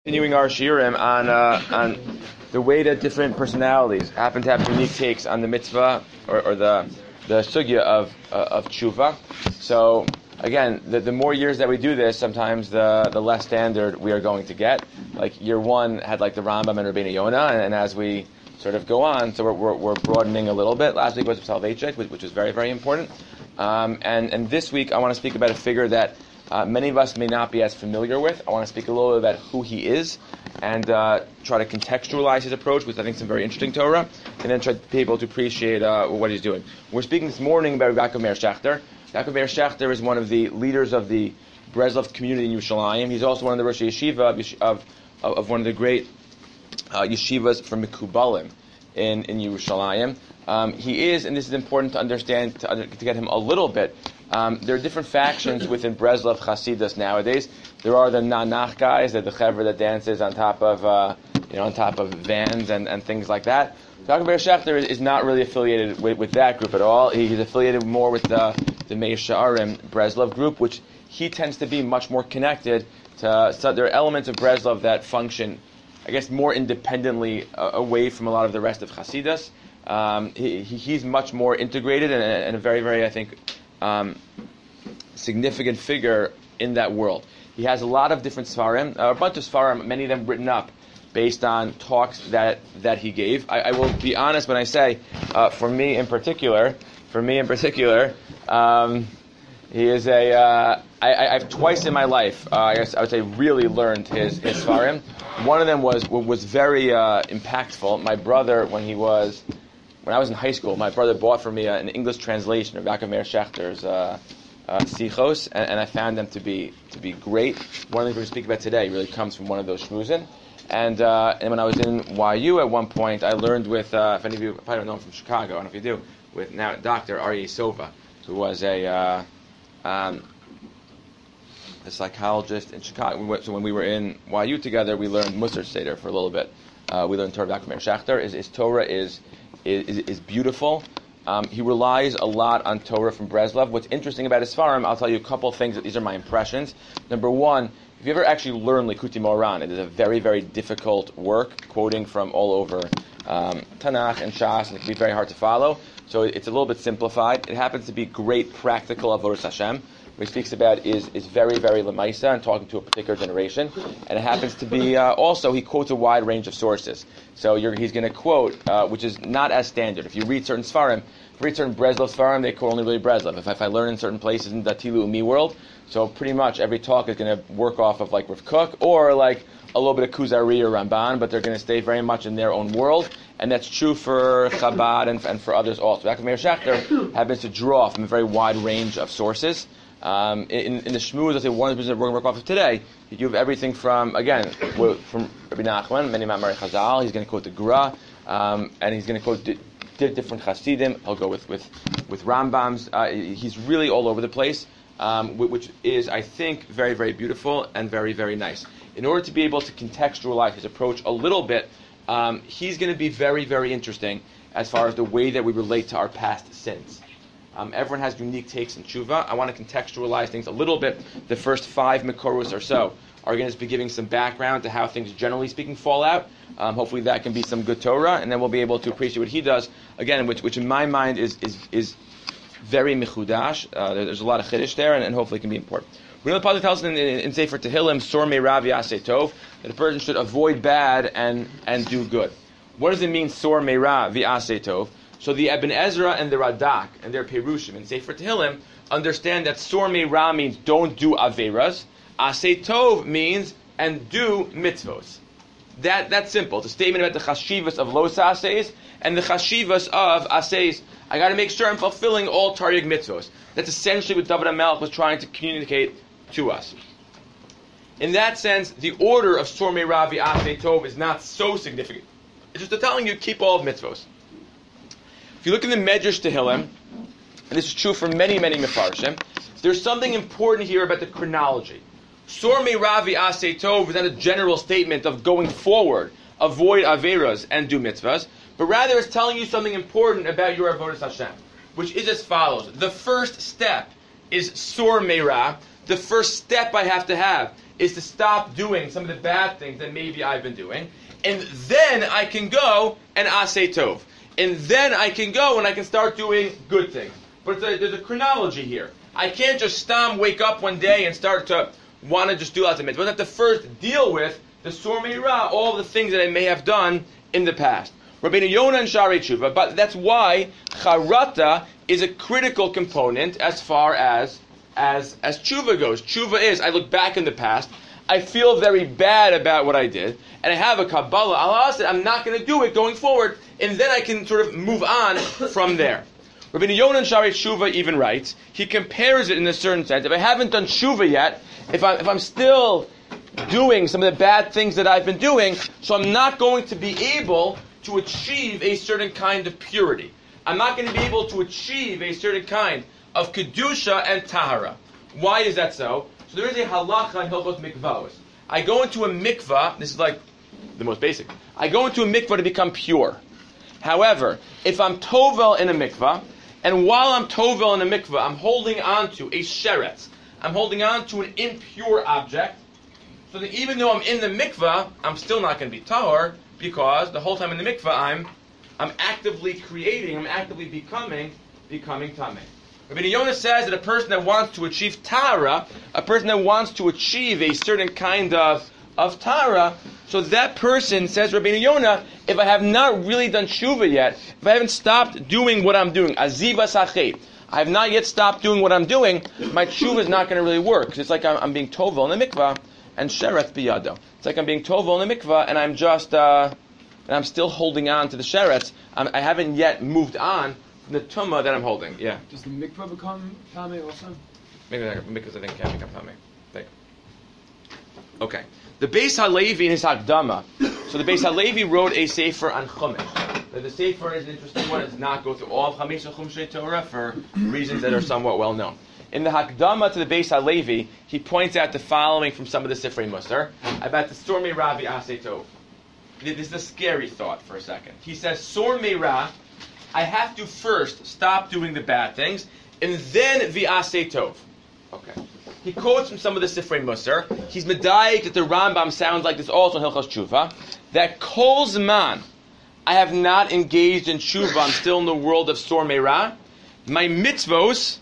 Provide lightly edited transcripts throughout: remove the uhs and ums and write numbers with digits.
Continuing our shiurim on the way that different personalities happen to have unique takes on the mitzvah or the sugya of tshuva. So again, the more years that we do this, sometimes the less standard we are going to get. Like year one had like the Rambam and Rabbeinu Yonah, and as we sort of go on, so we're broadening a little bit. Last week was Soloveitchik, which was very, very important. And this week I want to speak about a figure that many of us may not be as familiar with. I want to speak a little bit about who he is and try to contextualize his approach, which I think is some very interesting Torah, and then try to be able to appreciate what he's doing. We're speaking this morning about Yaakov Meir Shechter. Yaakov Meir Shechter is one of the leaders of the Breslov community in Yerushalayim. He's also one of the Rosh Yeshiva of one of the great yeshivas from Mekubalim in Yerushalayim. He is, and this is important to understand, to get him a little bit. There are different factions within Breslov Hasidus nowadays. There are the Nanach guys, the chevra that dances on top of vans and things like that. Yaakov Meir Shechter is not really affiliated with that group at all. He's affiliated more with the Meir Sha'arim Breslov group, which he tends to be much more connected to. So there are elements of Breslov that function, I guess, more independently away from a lot of the rest of Hasidus. He's much more integrated and a very, very, I think, significant figure in that world. He has a lot of different svarim, a bunch of svarim, many of them written up based on talks that he gave. I will be honest when I say, for me in particular, he is I've twice in my life, I guess I would say, really learned his svarim. One of them was very impactful. My brother, when I was in high school, my brother bought for me an English translation of Yaakov Meir Shechter's Sichos, and I found them to be great. One of the things we're going to speak about today really comes from one of those shmuzin. And when I was in YU at one point, I learned with, if any of you probably don't know him from Chicago, I don't know if you do, with now Dr. Aryeh Sova, who was a psychologist in Chicago. So when we were in YU together, we learned Musar Seder for a little bit. We learned Torah of Yaakov Meir Shechter. His Torah is beautiful. He relies a lot on Torah from Breslov. What's interesting about his Sfarim, I'll tell you a couple of things. These are my impressions. Number one, if you ever actually learn Likutei Moharan, it is a very, very difficult work, quoting from all over Tanakh and Shas, and it can be very hard to follow. So it's a little bit simplified. It happens to be great practical avodas Hashem. What he speaks about is very, very lemaisa and talking to a particular generation. And it happens to be also, he quotes a wide range of sources. So he's going to quote, which is not as standard. If you read certain Sfarim, if you read certain Breslov Sfarim, they quote only really Breslov. If I learn in certain places in the Tilu Umi world, so pretty much every talk is going to work off of like Rav Kook or like a little bit of Kuzari or Ramban, but they're going to stay very much in their own world. And that's true for Chabad and for others also. Yaakov Meir Shechter happens to draw from a very wide range of sources. In the Shmuz, I'll say one of the things that we're going to work off of today, you have everything from Rabbi Nachman, many Ma'amari Chazal. He's going to quote the Gra, and he's going to quote different Hasidim. He'll go with Rambams. He's really all over the place, which is, I think, very, very beautiful and very, very nice. In order to be able to contextualize his approach a little bit, he's going to be very, very interesting as far as the way that we relate to our past sins. Everyone has unique takes in tshuva. I want to contextualize things a little bit. The first 5 Mekoros or so are going to be giving some background to how things, generally speaking, fall out. Hopefully that can be some good Torah, and then we'll be able to appreciate what he does, again, which in my mind is very mechudash. There's a lot of chiddush there, and hopefully it can be important. We know the Pasuk tells us in Sefer Tehillim, Sor Meirav Yaseh Tov, that a person should avoid bad and do good. What does it mean, Sor Meirav Yaseh Tov? So the Ibn Ezra and the Radak and their Perushim in Sefer Tehillim understand that Sor Meira means don't do Averas. Aseh Tov means and do mitzvos. That's simple. It's a statement about the chashivas of los aseis and the chashivas of aseis. I got to make sure I'm fulfilling all Taryag mitzvos. That's essentially what David HaMelech was trying to communicate to us. In that sense, the order of Sor Meira v'Aseh Tov is not so significant. It's just telling you keep all of mitzvos. If you look in the Medrash Tehillim, and this is true for many, many Mefarshim, there's something important here about the chronology. Sor Meirav v'Aseh Tov is not a general statement of going forward, avoid Averas and do mitzvahs, but rather it's telling you something important about your avodas Hashem, which is as follows. The first step is Sor Meirav. The first step I have to have is to stop doing some of the bad things that maybe I've been doing, and then I can go and asay tov. And then I can go and I can start doing good things. But there's a chronology here. I can't just wake up one day and start to want to just do lots of mitzvahs. I have to first deal with the Sur Meira, all the things that I may have done in the past. Rabbeinu Yonah and Sharei Tshuva, but that's why Charata is a critical component as far as Tshuva goes. Tshuva is, I look back in the past, I feel very bad about what I did, and I have a Kabbalah, Allah said, I'm not going to do it going forward, and then I can sort of move on from there. Rabbeinu Yonah and Sharei Tshuva even writes, he compares it in a certain sense. If I haven't done Tshuva yet, if I'm still doing some of the bad things that I've been doing, so I'm not going to be able to achieve a certain kind of purity. I'm not going to be able to achieve a certain kind of Kedusha and Tahara. Why is that so? So there is a halacha in Hilchos Mikvahos. I go into a mikvah, this is like the most basic. I go into a mikvah to become pure. However, if I'm tovel in a mikvah, and while I'm tovel in a mikvah, I'm holding on to a sheretz, I'm holding on to an impure object, so that even though I'm in the mikvah, I'm still not going to be tahor, because the whole time in the mikvah, I'm actively creating, I'm actively becoming tameh. Rabbeinu Yonah says that a person that wants to achieve tahara, a person that wants to achieve a certain kind of tahara, so that person, says Rabbeinu Yonah, if I have not really done tshuva yet, if I haven't stopped doing what I'm doing, aziva sachet, I have not yet stopped doing what I'm doing, my tshuva is not going to really work. Because it's like I'm being tovel in the mikvah, and sheret biyado. It's like I'm being tovel in the mikvah, and I'm just, and I'm still holding on to the sheretz. I haven't yet moved on from the tumah that I'm holding. Yeah. Does the mikvah become tameh also? Maybe because I think it can become tameh. Okay. The Beis Halevi in his Hakdama. So the Beis Halevi wrote a sefer on Chumash. The sefer is an interesting one. It does not go through all of Chumshei Torah for reasons that are somewhat well known. In the Hakdama to the Beis Halevi, he points out the following from some of the Sifrei Musar about the Sur Meira v'aseh tov. This is a scary thought for a second. He says, Sur Meira, I have to first stop doing the bad things, and then v'aseh tov. Okay. He quotes from some of the Sifrei Musar. He's medayik that the Rambam sounds like this also in Hilchos Tshuva, that kol zman, I have not engaged in tshuva, I'm still in the world of Sur Meira, my mitzvos,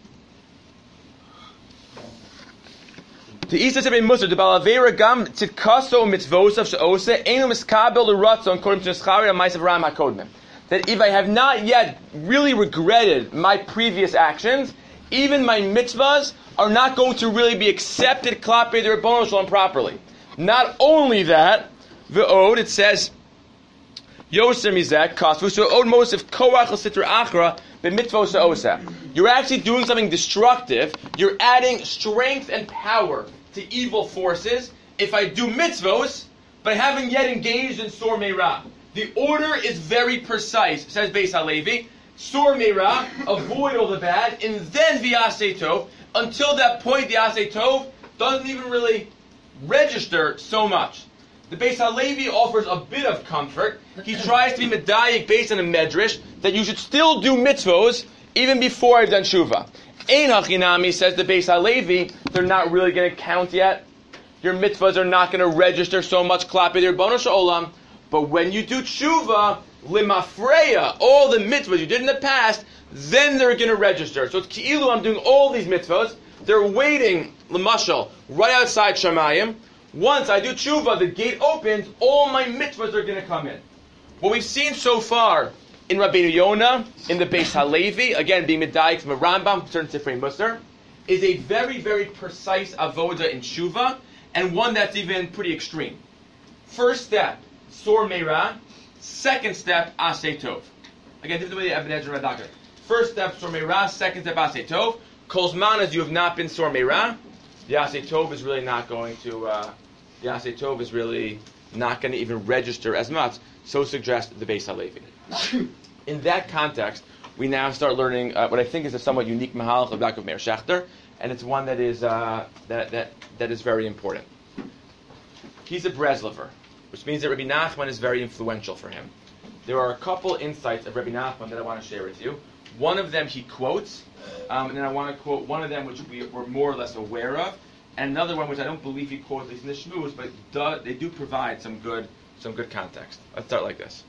the Isa Sifrei Musar, the Balavera Gam Tzidkaso Mitzvosav She'ose Einu Miskabel L'Ratzon according to Neschari and Ma'asav Ram HaKodmim. That if I have not yet really regretted my previous actions, even my mitzvahs are not going to really be accepted Klapei the Rebbeinu Shalom properly. Not only that, V'od, it says, Yoser Mizek, Kasvu, so Od Mosef Koach L'Sitra Achra, B'mitzvos She'oseh. You're actually doing something destructive. You're adding strength and power to evil forces if I do mitzvos, but I haven't yet engaged in Sur Meira. The order is very precise, says Beis Halevi. Sur Meira, avoid all the bad, and then v'aseh tov. Until that point, the aseh tov doesn't even really register so much. The Beis Halevi offers a bit of comfort. He tries to be medayik based on a medrash that you should still do mitzvos even before I've done tshuva. Ein hachinami, says the Beis Halevi, they're not really going to count yet. Your mitzvahs are not going to register so much klapei the Rebbeinu Shalom. But when you do tshuva, limafreya, all the mitzvahs you did in the past, then they're going to register. So it's ki'ilu, I'm doing all these mitzvahs. They're waiting, l'mashal, right outside Shamayim. Once I do tshuva, the gate opens, all my mitzvahs are going to come in. What we've seen so far in Rabbeinu Yonah, in the Beis Halevi, again being medayik from a Rambam, certain Sifrei Musar, is a very, very precise avoda in tshuva, and one that's even pretty extreme. First step, Sur Meira. Second step, aseh tov. Again, this is the way the Ibn Ezra Radak. First step, Sur Meira. Second step, aseh tov. Kol zman as you have not been Sur Meira, the aseh tov is really not going to. The aseh tov is really not going to even register as much. So suggests the Beis Halevi. In that context, we now start learning what I think is a somewhat unique mahalach of Yaakov Meir Shechter, and it's one that is that is very important. He's a Breslover, which means that Rabbi Nachman is very influential for him. There are a couple insights of Rabbi Nachman that I want to share with you. One of them he quotes, and then I want to quote one of them which we're more or less aware of, and another one which I don't believe he quotes at least in the Shmuz, but they do provide some good context. Let's start like this.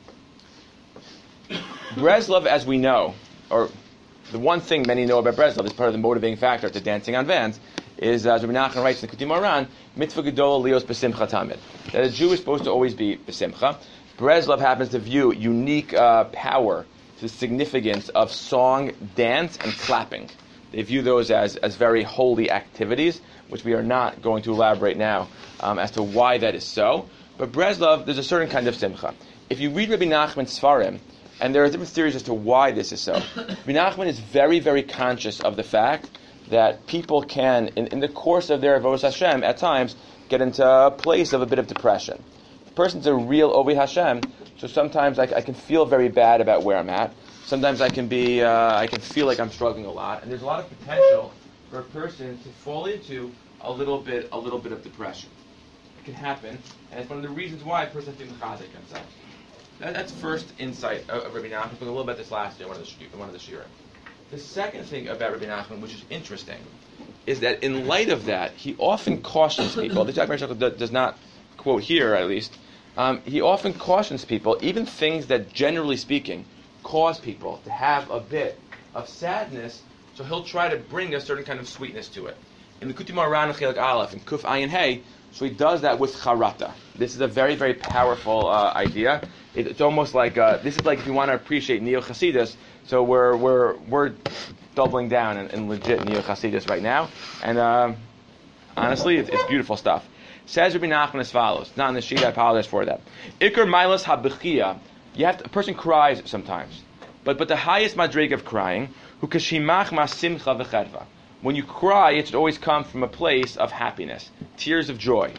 Breslov, as we know, or the one thing many know about Breslov is part of the motivating factor to dancing on vans, is, as Rabbi Nachman writes in the Kuti Moran, mitzvah gedola lios b'simcha tamid. That a Jew is supposed to always be b'simcha. Breslov happens to view unique power to the significance of song, dance, and clapping. They view those as very holy activities, which we are not going to elaborate now as to why that is so. But Breslov, there's a certain kind of simcha. If you read Rabbi Nachman's Sfarim, and there are different theories as to why this is so, Rabbi Nachman is very, very conscious of the fact that people can, in the course of their avodas Hashem, at times, get into a place of a bit of depression. The person's a real Oved Hashem, so sometimes I can feel very bad about where I'm at. Sometimes I can feel like I'm struggling a lot, and there's a lot of potential for a person to fall into a little bit of depression. It can happen, and it's one of the reasons why a person has to mechazik himself. That's first insight of Rabbi Nachman. We spoke a little about this last year in one of the shiurim. The second thing about Rabbi Nachman, which is interesting, is that in light of that, he often cautions people. The Jacob does not quote here, at least. He often cautions people, even things that, generally speaking, cause people to have a bit of sadness, so he'll try to bring a certain kind of sweetness to it. In the Kuti Moran Chelik Aleph, in Kuf Ayin Hey, so he does that with charata. This is a very, very powerful idea. It's almost like this is like if you want to appreciate Neo Chasidus. So we're doubling down in legit Neo Chasidus right now, and honestly, it's beautiful stuff. Says Rabbi Nachman as follows. Not in the sheet. I apologize for that. Iker Milas Habechia. A person cries sometimes, but the highest madrig of crying, hu kashimach ma simcha v'chedva. When you cry, it should always come from a place of happiness, tears of joy.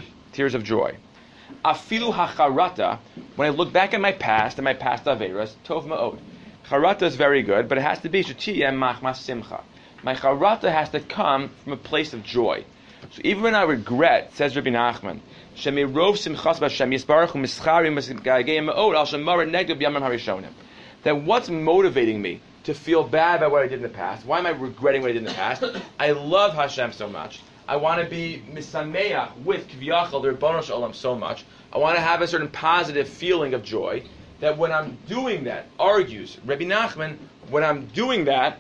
Afilu hacharata. When I look back at my past and my past averas, tov ma'od. Charata is very good, but it has to be shetiyem machmas simcha. My charata has to come from a place of joy. So even when I regret, says Rabbi Nachman, shemirov simchas b'Hashem yisbarach u'mischarim b'gaygeim ma'od al shemar negdu b'yamim harishonim. That what's motivating me to feel bad about what I did in the past? Why am I regretting what I did in the past? I love Hashem so much. I want to be misameach with Kviyachal, the Rebbeinu Shalom, so much. I want to have a certain positive feeling of joy. That when I'm doing that, argues Rabbi Nachman, when I'm doing that,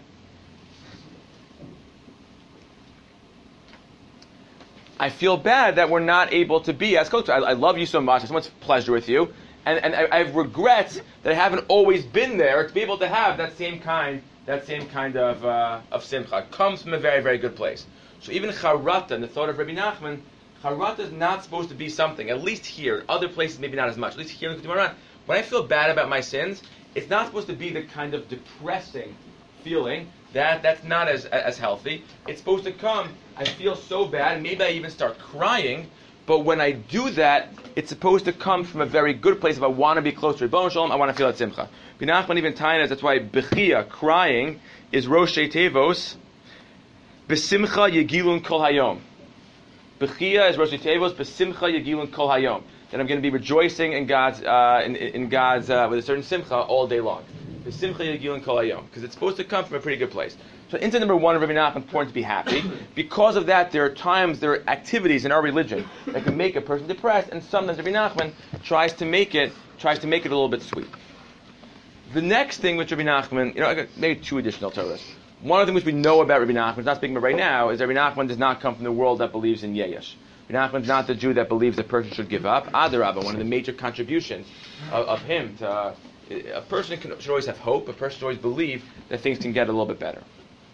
I feel bad that we're not able to be as close. I love you so much. It's so much pleasure with you. And I have regrets that I haven't always been there to be able to have that same kind of simcha. It comes from a very, very good place. So even charata, in the thought of Rabbi Nachman, charata is not supposed to be something, at least here, other places maybe not as much, at least here in the Kuti Moran, when I feel bad about my sins, it's not supposed to be the kind of depressing feeling that's not as healthy. It's supposed to come, I feel so bad, maybe I even start crying, but when I do that, it's supposed to come from a very good place. If I want to be close to Rebbeinu Shalom, I want to feel that simcha. Binachman even tying us, that's why bechia, crying, is roshei tevos, besimcha yegilun kol hayom. Bechia is roshei tevos, besimcha yegilun kol hayom. That I'm going to be rejoicing in God's with a certain simcha all day long. Besimcha yegilun kol hayom, because it's supposed to come from a pretty good place. So insight number one of Rabbi Nachman, important to be happy. Because of that, there are activities in our religion that can make a person depressed, and sometimes Rabbi Nachman tries to make it a little bit sweet. The next thing which Rabbi Nachman, I got maybe two additional Torahs. One of them which we know about Rabbi Nachman, not speaking about right now, is that Rabbi Nachman does not come from the world that believes in Yeyesh. Rabbi Nachman is not the Jew that believes a person should give up. Adarabah, one of the major contributions of him to a person should always have hope. A person should always believe that things can get a little bit better.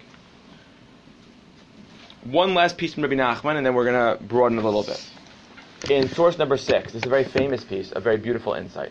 One last piece from Rabbi Nachman, and then we're going to broaden a little bit. In source number 6, this is a very famous piece, a very beautiful insight.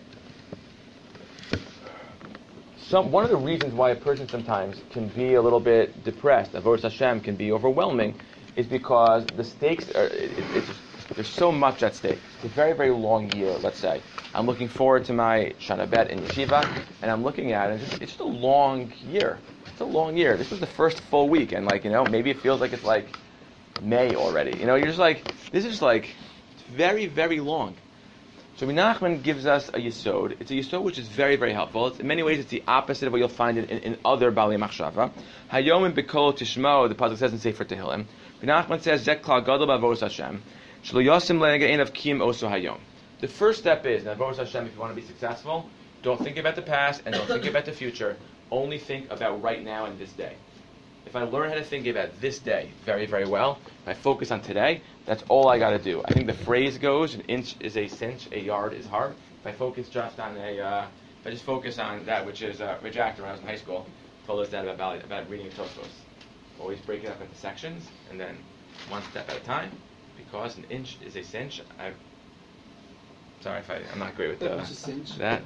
One of the reasons why a person sometimes can be a little bit depressed, avodas Hashem can be overwhelming, is because the stakes are, there's so much at stake. It's a very, very long year, let's say. I'm looking forward to my Shana Bet in Yeshiva, and I'm looking at it, it's just a long year. It's a long year. This was the first full week, and maybe it feels like it's like May already. You're just like, this is just like, it's very, very long. So Rabbi Nachman gives us a yesod. It's a yesod which is very, very helpful. In many ways, it's the opposite of what you'll find in other Bali Machshava. Hayom in Bekol Tishmo, the pasuk says in Sefer Tehillim. Nachman says, Zek Klal Gadol b'Avodas Hashem, Shelo Yosim Le'Negein of Kiyum Oso Hayom. The first step is, in Avodas Hashem, if you want to be successful, don't think about the past and don't think about the future. Only think about right now and this day. If I learn how to think about this day very, very well, if I focus on today, that's all I got to do. I think the phrase goes, an inch is a cinch, a yard is hard. If I focus just on if I just focus on that, which is Rich Actor when I was in high school, told us that about reading Tosfos. Always break it up into sections, and then one step at a time, because an inch is a cinch. Sorry if I'm not great with that.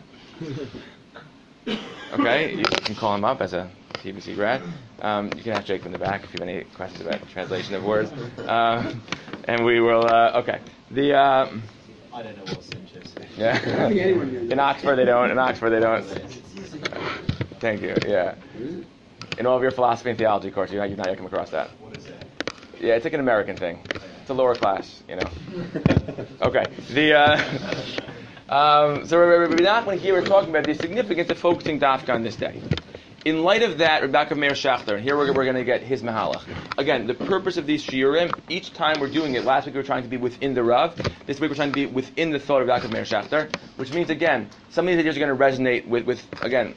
Okay, you can call him up as a TBC grad. You can ask Jake in the back if you have any questions about translation of words. And we will, okay. I don't know what cinch is. Yeah. In Oxford they don't. Thank you, yeah. In all of your philosophy and theology course, you've not yet come across that. What is that? Yeah, it's like an American thing. It's a lower class, you know. Okay. So Rabbi Nachman here we're talking about the significance of focusing dafka on this day. In light of that, Rebbe Meir Shachter, and here we're going to get his mahalach. Again, the purpose of these shiurim, each time we're doing it, last week we were trying to be within the Rav, this week we're trying to be within the thought of Rebbe Meir Shachter, which means, again, some of these ideas are going to resonate with again,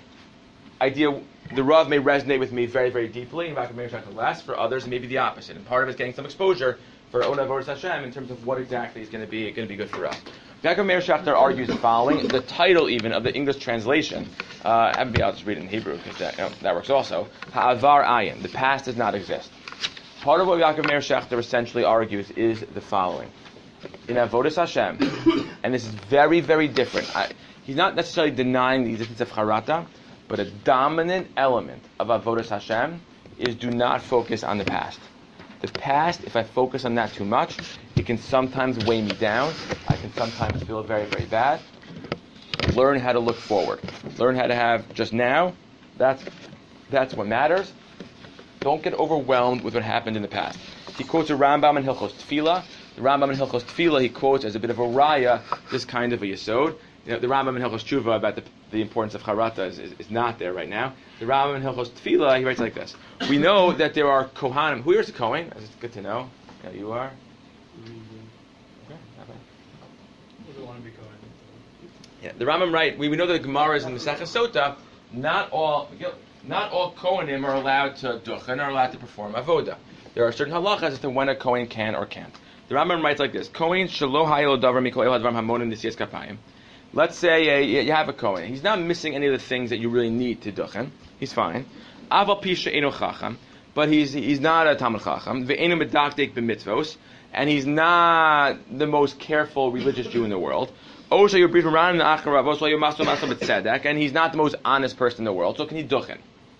the Rav may resonate with me very, very deeply, and Rebbe Meir Shachter less, for others maybe the opposite. And part of it is getting some exposure for Ona Avodas Hashem in terms of what exactly is going to be good for us. Rebbe Meir Shachter argues the following: the title even of the English translation, I'll just read it in Hebrew because that works also. Ha'avar ayin, the past does not exist. Part of what Rebbe Meir Shachter essentially argues is the following: in Avodas Hashem, and this is very, very different. He's not necessarily denying the existence of charata, but a dominant element of Avodas Hashem is do not focus on the past. The past, if I focus on that too much, it can sometimes weigh me down. I can sometimes feel very, very bad. Learn how to look forward. Learn how to have just now. That's what matters. Don't get overwhelmed with what happened in the past. He quotes a Rambam in Hilchos Tefillah. The Rambam in Hilchos Tefillah he quotes as a bit of a raya this kind of a yesod. The Rambam in Hilchos Tshuva about the importance of charata is not there right now. The Rambam in Hilchos Tefillah, he writes like this: we know that there are Kohanim. Who here is a Kohen? It's good to know. Yeah, you are? Okay, We don't want to be Kohen. yeah, the Rambam writes, we know that the Gemara is in the Masechah Sota, not all Kohanim are allowed to duchen, are allowed to perform avoda. There are certain halachas as to when a Kohen can or can't. The Rambam writes like this: Kohen shelo hayelo davar mikol el advarim hamonim nisiyas kapayim. Let's say you have a Kohen. He's not missing any of the things that you really need to duchen. He's fine. Aval pisha eno chacham, but he's not a Talmud Chacham. Ve'enu medakdek b'mitzvos, and he's not the most careful religious Jew in the world. Osha yobrit ran achar ravos lo yomaso maso b'tzedek, and he's not the most honest person in the world. So can he duchen?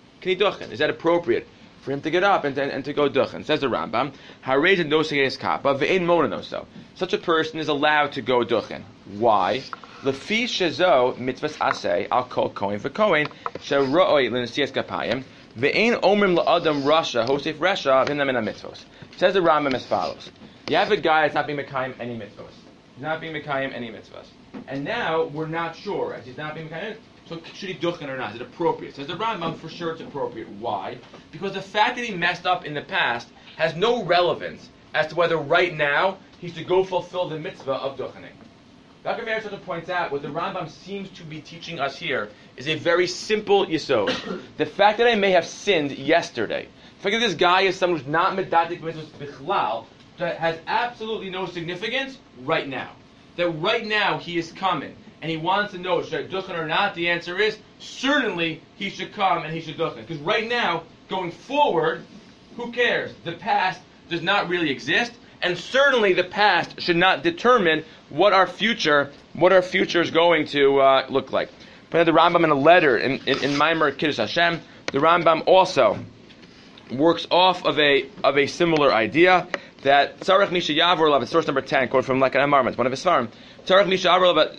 Is that appropriate for him to get up and to go duchen? Says the Rambam, harei nosei kappa ve'en mononoso. Such a person is allowed to go duchen. Why? Lefi shezo mitzvahs aseh al kol kohen v'kohen shero'oi l'nesiyas kapayim ve'ein omrim la'adam rasha hosef resha v'inam min mitzvos. Says the Rambam as follows: you have a guy that's not being mekayim any mitzvos. He's not being mekayim any mitzvos, and now we're not sure as he's not being mekayim. So should he duchen or not? Is it appropriate? Says the Rambam, for sure it's appropriate. Why? Because the fact that he messed up in the past has no relevance as to whether right now he should go fulfill the mitzvah of duchening. Dr. Meir points out what the Rambam seems to be teaching us here is a very simple yesod. The fact that I may have sinned yesterday, the fact that this guy is someone who's not medatik mitzvahs bichlal, that has absolutely no significance right now. That right now he is coming and he wants to know should I duchen or not. The answer is certainly he should come and he should duchen, because right now, going forward, who cares? The past does not really exist. And certainly the past should not determine what our future is going to look like. But the Rambam in a letter in Maimer Kiddush Hashem, the Rambam also works off of a similar idea that Tzarech Misha Yavor Lav, source number 10, quoted from Lekhan Amarman, one of his farm. Tzarech Misha Yavor Lav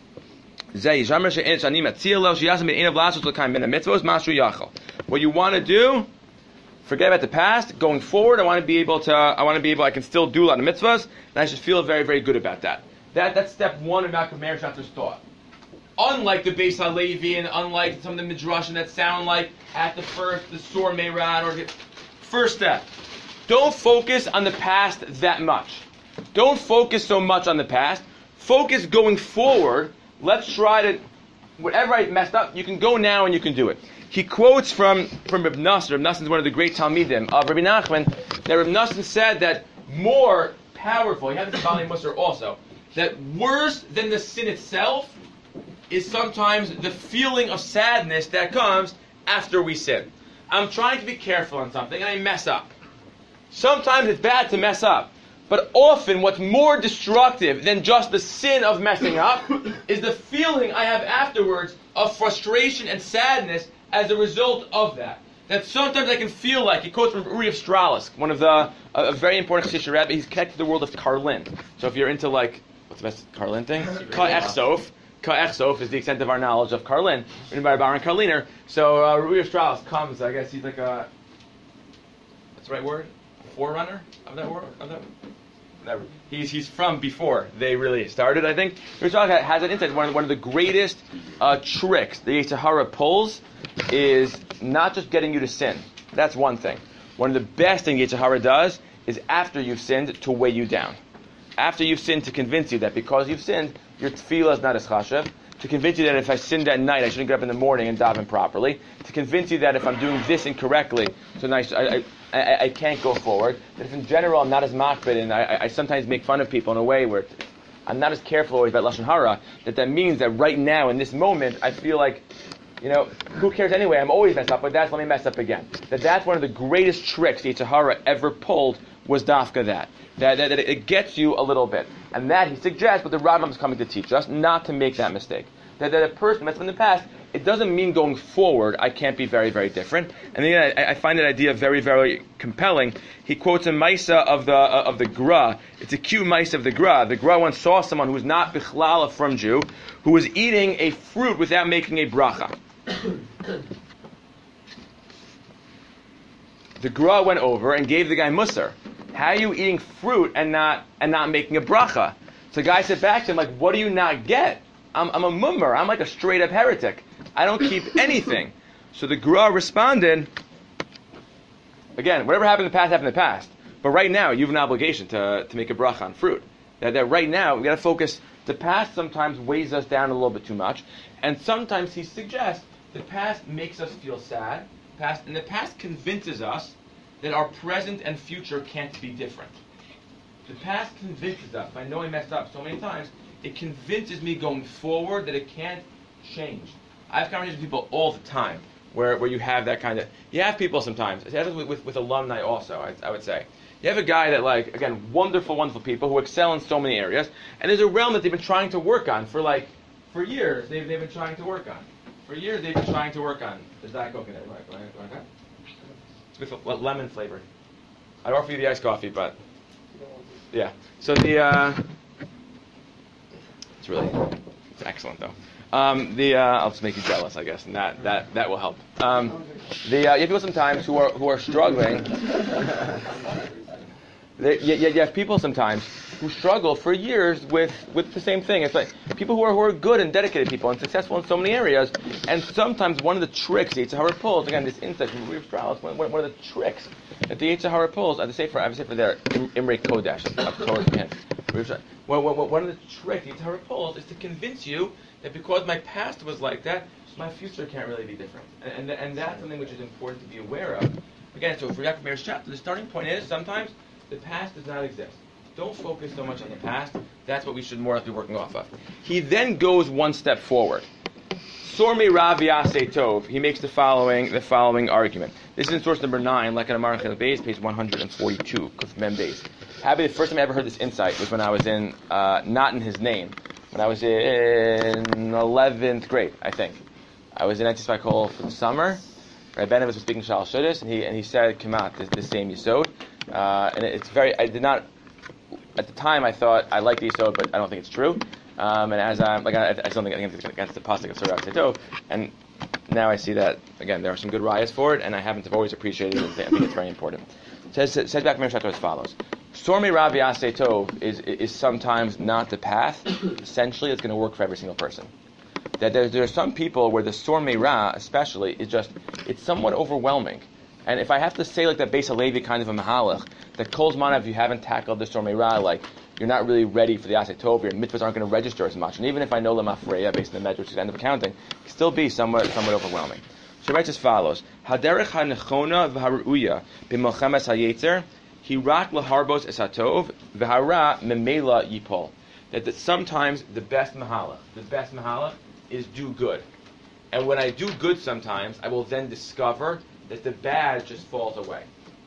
Zeh Yishamer She'en Shani Matzil Lo Sheyasem Be'enav Lasos L'Kaim Min HaMitzvos Mashu Yachol. What you want to do, forget about the past. Going forward, I can still do a lot of mitzvahs, and I should feel very, very good about that. That's step one of Malcolm Meir Shachter's thought. Unlike the Beis HaLevi and unlike some of the Midrashim that sound like at the first, the Sor Meirad, or first step. don't focus on the past that much. Don't focus so much on the past. Focus going forward. Let's try to, whatever I messed up, you can go now and you can do it. He quotes from Reb Nosson. Reb Nosson is one of the great Talmidim of Rabbi Nachman. That Reb Nosson said that more powerful, he had this in Bali Musar also, that worse than the sin itself is sometimes the feeling of sadness that comes after we sin. I'm trying to be careful on something and I mess up. Sometimes it's bad to mess up. But often what's more destructive than just the sin of messing up is the feeling I have afterwards of frustration and sadness as a result of that. That sometimes I can feel like, he quotes from Uri of Stralisk, one of the, a very important Chassidus Rebbe, he's connected to the world of Karlin. So if you're into like, what's the best Karlin thing? Ka'ech Sof. Ka'ech Sof is the extent of our knowledge of Karlin, written by Baron Karliner. So Uri of Stralisk comes, I guess he's like a, what's the right word? A forerunner of that word? Of that? Never. He's from before they really started, I think. Rishon has an insight. One of the greatest tricks the Yetzer Hara pulls is not just getting you to sin. That's one thing. One of the best things Yetzer Hara does is after you've sinned to weigh you down. After you've sinned to convince you that because you've sinned, your tefillah is not as chashav. To convince you that if I sinned at night, I shouldn't get up in the morning and daven properly. To convince you that if I'm doing this incorrectly, so I can't go forward. That if in general I'm not as makbid and I sometimes make fun of people in a way where I'm not as careful always about Lashon Hara, that means that right now in this moment I feel like, who cares anyway? I'm always messed up, but let me mess up again. That's one of the greatest tricks Yetzer Hara ever pulled was dafka that it gets you a little bit. And that, he suggests, what the Rambam is coming to teach us, not to make that mistake. That a person that's in the past, it doesn't mean going forward I can't be very, very different. And again, I find that idea very, very compelling. He quotes a Maisa of the Gra. It's a cute Maisa of the Gra. The Gra once saw someone who was not Bichlal, a from Jew, who was eating a fruit without making a bracha. The Gra went over and gave the guy Musar. How are you eating fruit and not making a bracha? So the guy said back to him, like, what do you not get? I'm a mummer. I'm like a straight up heretic. I don't keep anything. So the Gra responded, again, whatever happened in the past happened in the past. But right now you have an obligation to make a bracha on fruit. That right now we got to focus. The past sometimes weighs us down a little bit too much, and sometimes he suggests the past makes us feel sad. And the past convinces us that our present and future can't be different. The past convinces us, I know I messed up so many times, it convinces me going forward that it can't change. I have conversations with people all the time where you have that kind of, you have people sometimes, it happens with alumni also, I would say. You have a guy that, like, again, wonderful, wonderful people who excel in so many areas, and there's a realm that they've been trying to work on for years. They've been trying to work on. For years they've been trying to work on. There's Diet Coke in there, right? With lemon flavored. I'd offer you the iced coffee, but yeah. So it's excellent though. I'll just make you jealous, I guess, and that will help. You have people sometimes who are struggling. You have people sometimes who struggle for years with the same thing. It's like people who are good and dedicated people and successful in so many areas. And sometimes one of the tricks the Yetzer Hara pulls, again, this insight from Uri of Strauss, one of the tricks that the Yetzer Hara pulls, I have to say for there, Imre Kodesh, of Torah from him. One of the tricks the Yetzer Hara pulls is to convince you that because my past was like that, my future can't really be different. And that's something which is important to be aware of. Again, so for Yaakov Meir's chapter, the starting point is sometimes the past does not exist. Don't focus so much on the past. That's what we should more or less be working off of. He then goes one step forward. Sormi Rav Yaseh Tov. He makes the following argument. This is in source number 9, like an Amar Chel Beis, page 142, Kuf Mem Beis. Happy, the first time I ever heard this insight was when I was in, not in his name, when I was in 11th grade, I think. I was in Antispikol for the summer. Rabbi Benovitz was speaking Shal Shuddis, and he said, Kamat, the same Yisod. And it's very, I did not, at the time I thought I liked the Yisod, but I don't think it's true. And as I don't think it's against the pasuk of Surah Tov. And now I see that, again, there are some good rayas for it, and I haven't always appreciated it. I think it's very important. Says back Meir Shato as follows. Sormi Rav Yaseh Tov is sometimes not the path, essentially, it's going to work for every single person. That there are some people where the Sormi Ra, especially, it's somewhat overwhelming. And if I have to say like that Beis Halevi kind of a mahalach, that Kol Zman, if you haven't tackled the Stormei Ra, like you're not really ready for the Asay Tov, your mitzvahs aren't going to register as much. And even if I know Lamafreya based on the Medrash, which is the end of accounting, it can still be somewhat overwhelming. So he writes as follows: Haderech hanechona v'haruya b'milchemes hayetzer hirak laharbos es hatov v'hara memela yipol. That sometimes the best mahalach is do good. And when I do good sometimes, I will then discover that the bad just falls away.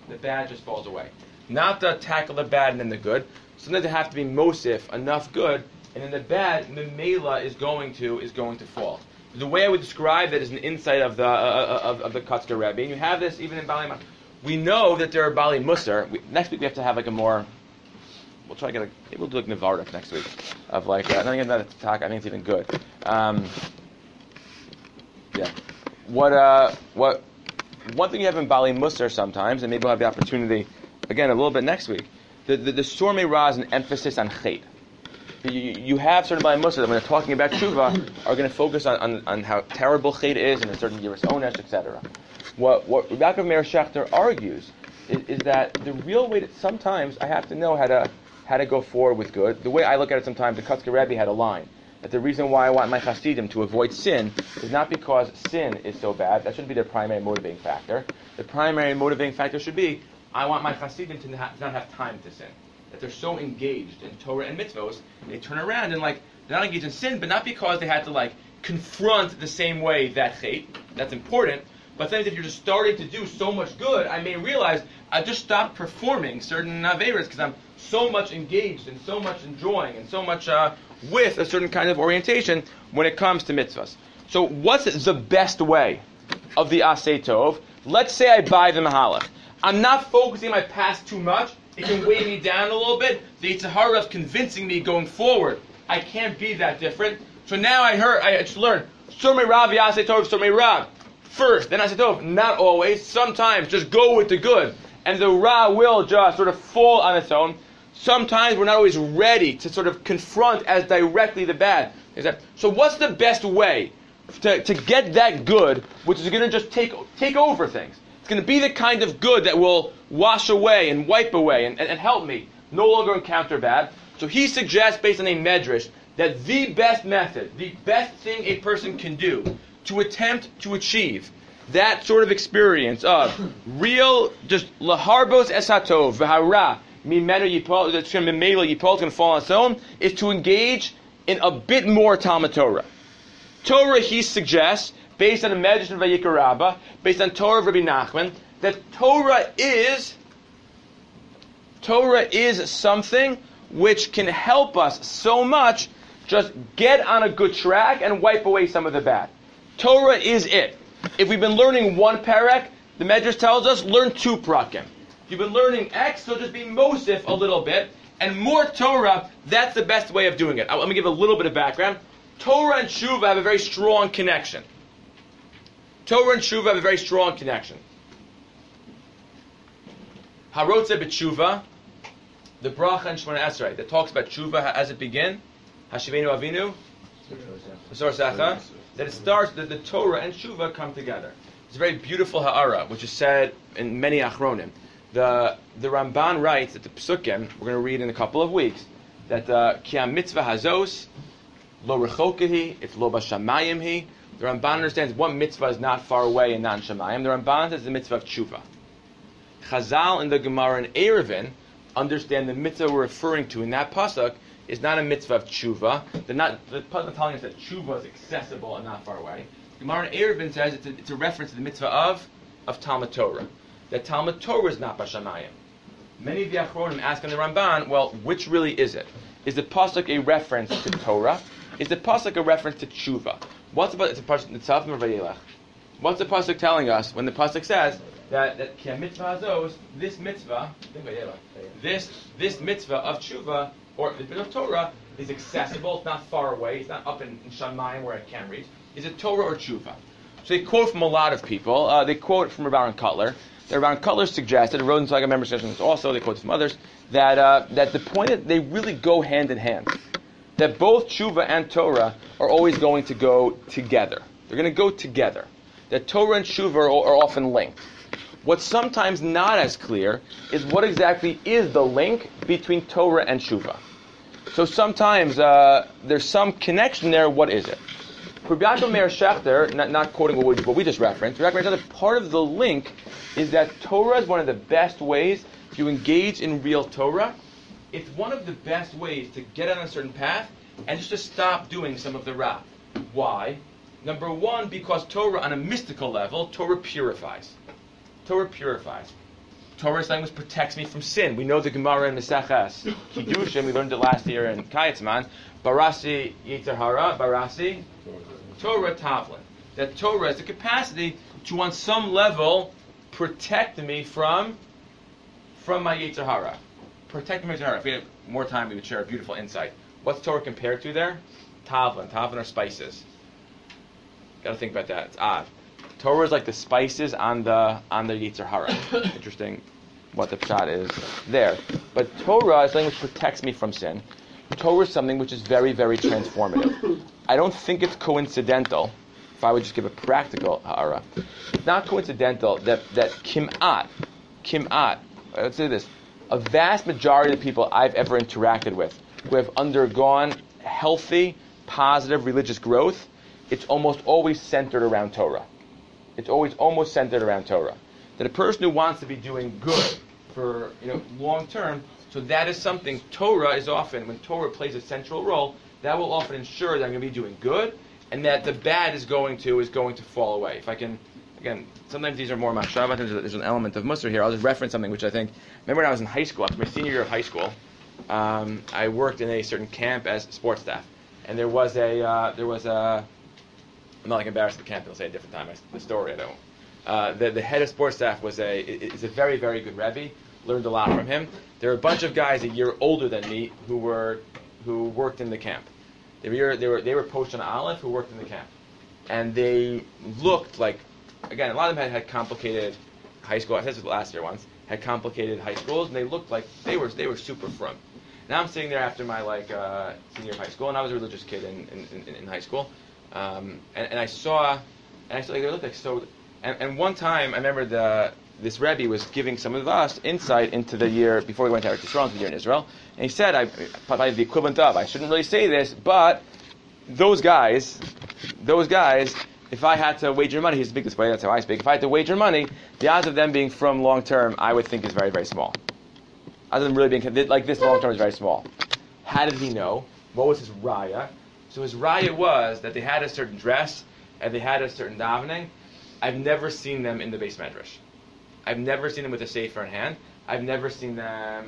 Not to tackle the bad and then the good. Sometimes there have to be mosif, enough good, and then the bad, memela, is going to fall. The way I would describe that is an insight of the Kotzker Rebbe, and you have this even in Bali. We know that there are Bali Musar. Next week we have to have like a more. We'll try to get maybe we'll do like Nevardik next week of like nothing about the talk. I think it's even good. Yeah. What? One thing you have in Bali Musar sometimes, and maybe we'll have the opportunity again a little bit next week. The Stormei Ra is an emphasis on chait. You have certain Bali Musar that when they're talking about tshuva are going to focus on how terrible chait is and a certain yiras onesh, etc. What Yaakov Meir Shechter argues is that the real way that sometimes I have to know how to go forward with good. The way I look at it sometimes, the Kotzker Rebbe had a line that the reason why I want my Hasidim to avoid sin is not because sin is so bad. That shouldn't be their primary motivating factor. The primary motivating factor should be I want my Hasidim to not have time to sin. That they're so engaged in Torah and mitzvos, they turn around and like they're not engaged in sin, but not because they had to like confront the same way that chait. That's important. But then if you're just starting to do so much good, I may realize I just stopped performing certain averas because I'm so much engaged and so much enjoying and so much with a certain kind of orientation when it comes to mitzvahs. So what's the best way of the Asay Tov? Let's say I buy the Mahalach. I'm not focusing on my past too much. It can weigh me down a little bit. The Yetzer Hara is convincing me going forward I can't be that different. So now I just learned Stormei Ra v'Asay Tov, Stormei Ra first, then Asay Tov. Not always. Sometimes just go with the good, and the Ra will just sort of fall on its own. Sometimes we're not always ready to sort of confront as directly the bad. So what's the best way to get that good, which is going to just take over things? It's going to be the kind of good that will wash away and wipe away and help me no longer encounter bad. So he suggests, based on a medrash, that the best method, the best thing a person can do to attempt to achieve that sort of experience of real, just laharbos es hatov v'hara mimenu yipol, that's going to memela yipol, it's going to fall on its own, is to engage in a bit more Talmud Torah. Torah, he suggests, based on the Medrash of Vayikra Rabbah, based on Torah of Rabbi Nachman, that Torah is something which can help us so much just get on a good track and wipe away some of the bad. Torah is it. If we've been learning one parak, the Medrash tells us, learn 2 prakim. If you've been learning X, so just be mosif a little bit, and more Torah, that's the best way of doing it. Let me give a little bit of background. Torah and Tshuva have a very strong connection. Harotze b'tshuva, the bracha and Shemona Esrei that talks about tshuva as it begin, Hashivenu Avinu, Sacha, that it starts that the Torah and tshuva come together. It's a very beautiful ha'ara, which is said in many achronim. The Ramban writes that the Psukim, we're going to read in a couple of weeks, that ki ha-mitzvah hazos, lo rechokehi, it's lo bashamayim hi. The Ramban understands one mitzvah is not far away and not in Shamayim. The Ramban says the mitzvah of tshuva. Chazal in the Gemara in Eruvin understand the mitzvah we're referring to in that pasuk is not a mitzvah of tshuva. The pasuk telling us that tshuva is accessible and not far away. The Gemara in Eruvin says it's a reference to the mitzvah of Talmud Torah. That Talmud Torah is not Bashamayim. Many of the Achronim ask on the Ramban, well, which really is it? Is the pasuk a reference to Torah? Is the pasuk a reference to tshuva? What's the pasuk? What's the pasuk telling us when the pasuk says that ki mitzvah hazos, this mitzvah of tshuva or the mitzvah of Torah is accessible. It's not far away. It's not up in Shamayim where I can't reach. Is it Torah or tshuva? So they quote from a lot of people. They quote from Rabbi Aaron Kotler. Rabbi Aaron Kotler suggested, Rosensaga member suggestions also. They quote from others that the point that they really go hand in hand. That both tshuva and Torah are always going to go together. They're going to go together. That Torah and tshuva are often linked. What's sometimes not as clear is what exactly is the link between Torah and Shuvah. So sometimes there's some connection there. What is it? For Rabbi Yaakov Meir Shechter, not quoting what we just referenced, Rabbi Yaakov Meir Shechter, part of the link is that Torah is one of the best ways to engage in real Torah. It's one of the best ways to get on a certain path and just to stop doing some of the ra. Why? Number one, because Torah, on a mystical level, Torah purifies. Torah purifies. Torah's language protects me from sin. We know the Gemara in Maseches Kiddushin, we learned it last year in Kayetzman, Barasi Yetzer Hara, Barasi Torah Tavlin. That Torah has the capacity to, on some level, protect me from my Yetzer Hara. Protect me from Yetzer Hara. If we had more time, we would share a beautiful insight. What's Torah compared to there? Tavlin. Tavlin are spices. Got to think about that. It's odd. Torah is like the spices on the Yetzer Hara. Interesting what the pshat is there. But Torah is something which protects me from sin. Torah is something which is very, very transformative. I don't think it's coincidental, if I would just give a practical ha'ara, it's not coincidental that kim'at, let's say this, a vast majority of the people I've ever interacted with who have undergone healthy, positive religious growth, it's almost always centered around Torah. It's always almost centered around Torah. That a person who wants to be doing good for long term, so that is something Torah is often, when Torah plays a central role, that will often ensure that I'm going to be doing good, and that the bad is going to fall away. If I can, again, sometimes these are more machshava. There's an element of musar here. I'll just reference something which I think. Remember when I was in high school, after my senior year of high school, I worked in a certain camp as sports staff, and there was a. I'm not like embarrassed at the camp. I'll say a different time. The story I don't. The head of sports staff is a very, very good Rebbe. Learned a lot from him. There were a bunch of guys a year older than me who worked in the camp. They were Poshon Aleph who worked in the camp, and they looked like, again, a lot of them had complicated high school. I said this last year once. Had complicated high schools, and they looked like they were super frum. Now I'm sitting there after my senior of high school, and I was a religious kid in high school. And I saw like, they looked like so. And one time I remember this Rebbe was giving some of us insight into the year before we went to Eretz Yisrael, into the year in Israel. And he said, probably the equivalent of, I shouldn't really say this, but those guys, if I had to wager money, he speaks this way, that's how I speak. If I had to wager money, the odds of them being from long term, I would think is very, very small. Odds of them really being like this long term is very small. How did he know? What was his raya? So his raya was that they had a certain dress and they had a certain davening. I've never seen them in the Beis Medrash. I've never seen them with a sefer in hand. I've never seen them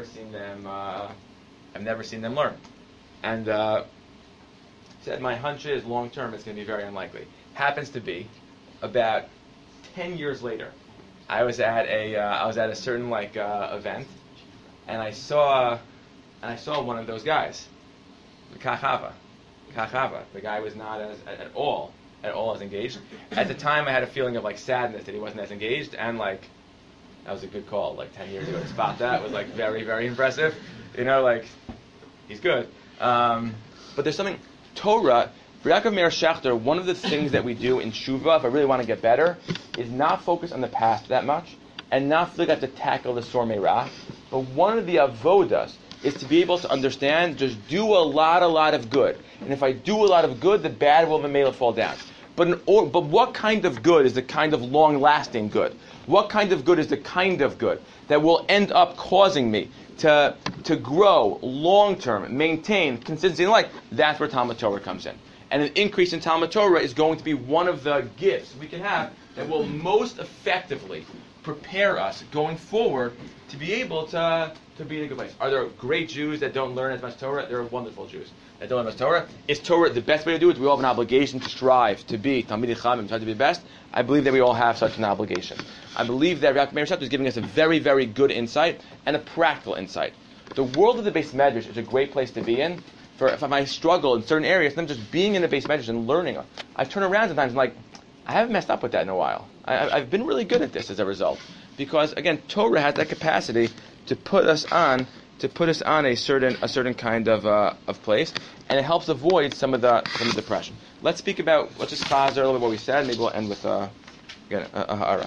learn. And said my hunch is long term it's going to be very unlikely. Happens to be about 10 years later. I was at a certain event, and I saw one of those guys, the Kachava. The guy was not at all as engaged. At the time, I had a feeling of sadness that he wasn't as engaged, and that was a good call. 10 years ago to spot that was very, very impressive. He's good. But there's something Torah. For Yaakov Meir Shechter, one of the things that we do in Shuvah, if I really want to get better, is not focus on the past that much, and not feel like I have to tackle the Sor Meirah. But one of the avodas is to be able to understand, just do a lot of good. And if I do a lot of good, the bad will may fall down. But what kind of good is the kind of long-lasting good? What kind of good is the kind of good that will end up causing me to grow long-term, maintain consistency in life? That's where Talmud Torah comes in. And an increase in Talmud Torah is going to be one of the gifts we can have that will most effectively prepare us going forward to be able to be in a good place. Are there great Jews that don't learn as much Torah? There are wonderful Jews that don't learn as much Torah. Is Torah the best way to do it? Do we all have an obligation to strive to be Talmidei Chachamim, try to be the best? I believe that we all have such an obligation. I believe that Yaakov Meir Shechter is giving us a very, very good insight and a practical insight. The world of the Beis Medrash is a great place to be in. If I struggle in certain areas, then just being in the Beis Medrash and learning. I turn around sometimes and I haven't messed up with that in a while. I've been really good at this as a result. Because again, Torah has that capacity to put us on a certain kind of place, and it helps avoid some of the depression. Let's just chazer a little bit what we said. Maybe we'll end with again a ha'ara.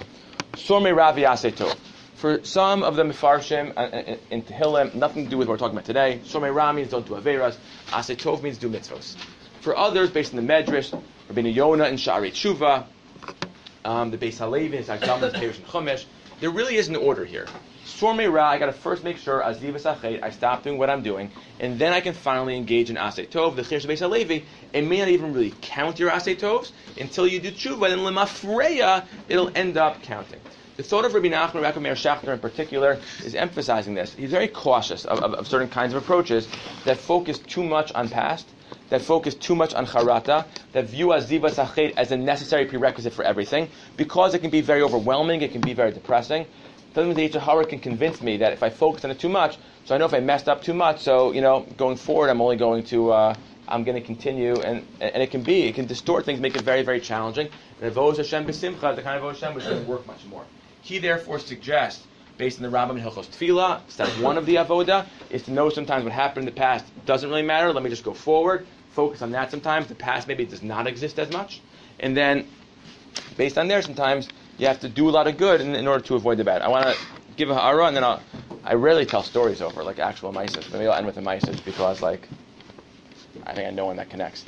Sormei Ravi Aseh Tov. For some of the Mefarshim in Tehillim, nothing to do with what we're talking about today. Sormei Ra means don't do Averas. Aseh Tov means do mitzvos. For others, based on the Medrash, Rabbeinu Yonah in Sha'arei Tshuva, the Beis Halevi in Zagdam and Perush and Chumash, there really is an order here. Sormei Ra, I got to first make sure Aziv Asachet, I stop doing what I'm doing, and then I can finally engage in Aseh Tov. The Chirsh Beis Halevi, it may not even really count your Aseh Tovs until you do Tshuva, and then Lemafreya, it'll end up counting. The thought of Rabbi Nachman, Rabbi Meir Shachter in particular, is emphasizing this. He's very cautious of certain kinds of approaches that focus too much on past, that focus too much on charata, that view Aziva Sachet as a necessary prerequisite for everything, because it can be very overwhelming, it can be very depressing. Sometimes the Yetzer Hara can convince me that if I focus on it too much, so I know if I messed up too much, so, going forward I'm only going to, I'm going to continue, and it can distort things, make it very, very challenging. And Avodas Hashem b'simcha, the kind of Avodas Hashem which doesn't work much more. He therefore suggests, based on the Rambam in Hilchos Tefillah, step one of the Avodah is to know sometimes what happened in the past doesn't really matter. Let me just go forward, focus on that sometimes. The past maybe does not exist as much. And then, based on there, sometimes you have to do a lot of good in order to avoid the bad. I want to give a ha'ara, and then I rarely tell stories over, like actual maises. Maybe I'll end with a maises because, I think I know when that connects.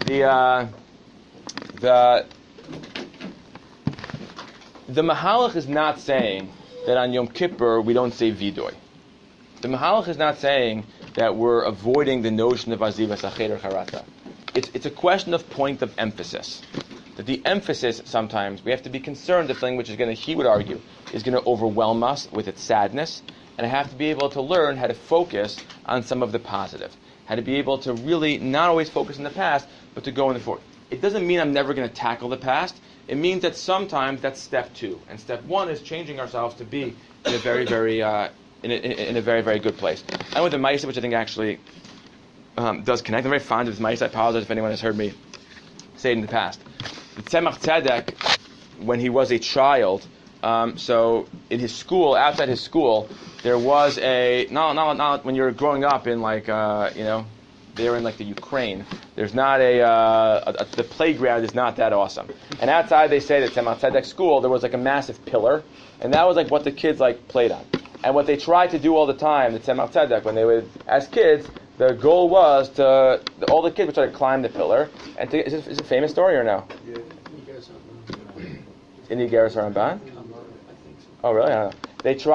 The Mahalach is not saying that on Yom Kippur we don't say Vidoy. The Mahalach is not saying that we're avoiding the notion of Aziva Sachet or Charata. It's a question of point of emphasis. That the emphasis, sometimes, we have to be concerned of something which is he would argue, is going to overwhelm us with its sadness, and I have to be able to learn how to focus on some of the positive. How to be able to really not always focus on the past, but to go in the forward. It doesn't mean I'm never going to tackle the past. It means that sometimes that's step two, and step one is changing ourselves to be in a very, very, in a very, very good place. And with the Maisa, which I think actually does connect. I'm very fond of this Maisa. I apologize if anyone has heard me say it in the past. The Tzemach Tzedek, when he was a child, so in his school, outside his school, there was not when you're growing up in they're in the Ukraine. There's not the playground is not that awesome. And outside they say that Tzemach Tzedek school, there was a massive pillar, and that was what the kids played on. And what they tried to do all the time, the Tzemach Tzedek, when they would, as kids, the goal was all the kids would try to climb the pillar. And is it a famous story or no? Yeah, In the Igeres Ramban? Oh, really? I don't know.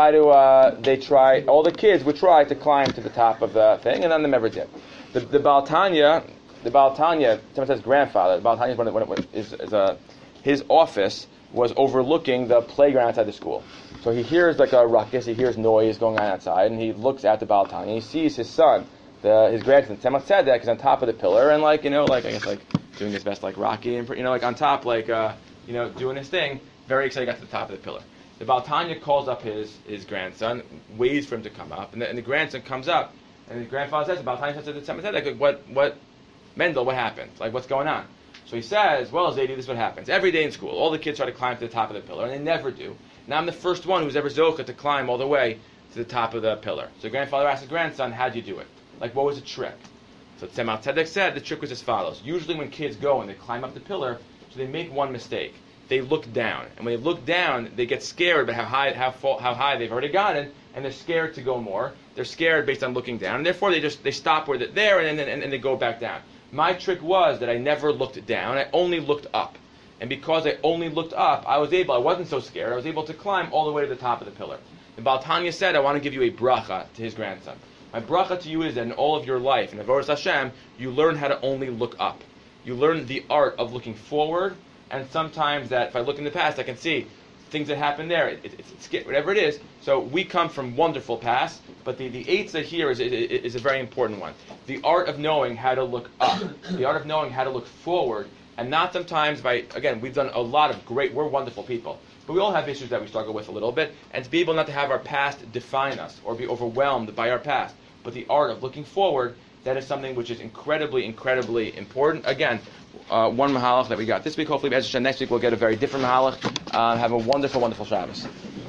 All the kids would try to climb to the top of the thing, and none of them ever did. The Baal Tanya, someone says grandfather, the Baal Tanya his office was overlooking the playground outside the school. So he hears a ruckus, he hears noise going on outside, and he looks at the Baal Tanya, he sees his son, his grandson, Tzemach Tzedek, is on top of the pillar, and doing his best Rocky, and on top, doing his thing, very excited to get to the top of the pillar. The Baal Tanya calls up his grandson, waits for him to come up, and the grandson comes up, and his grandfather says, the Baal Tanya says to the Tzemach Tzedek, what, Mendel, what happened? What's going on? So he says, well, Zaidi, this is what happens. Every day in school, all the kids try to climb to the top of the pillar, and they never do. Now I'm the first one who's ever zocha to climb all the way to the top of the pillar. So the grandfather asked his grandson, how'd you do it? What was the trick? So Tzemach Tzedek said the trick was as follows. Usually when kids go and they climb up the pillar, so they make one mistake. They look down. And when they look down, they get scared about how high they've already gotten, and they're scared to go more. They're scared based on looking down, and therefore they stop where they're there, and they go back down. My trick was that I never looked down, I only looked up. And because I only looked up, I wasn't so scared, I was able to climb all the way to the top of the pillar. And Baal Tanya said, I want to give you a bracha to his grandson. My bracha to you is that in all of your life, in Avodas Hashem, you learn how to only look up. You learn the art of looking forward, and sometimes that if I look in the past, I can see things that happen there, it's whatever it is. So we come from wonderful past, but the eitzah here is a very important one. The art of knowing how to look up, the art of knowing how to look forward, and not sometimes we've done a lot of we're wonderful people, but we all have issues that we struggle with a little bit, and to be able not to have our past define us or be overwhelmed by our past, but the art of looking forward, that is something which is incredibly, incredibly important. Again, one mahalach that we got this week. Hopefully, next week we'll get a very different mahalach. Have a wonderful, wonderful Shabbos.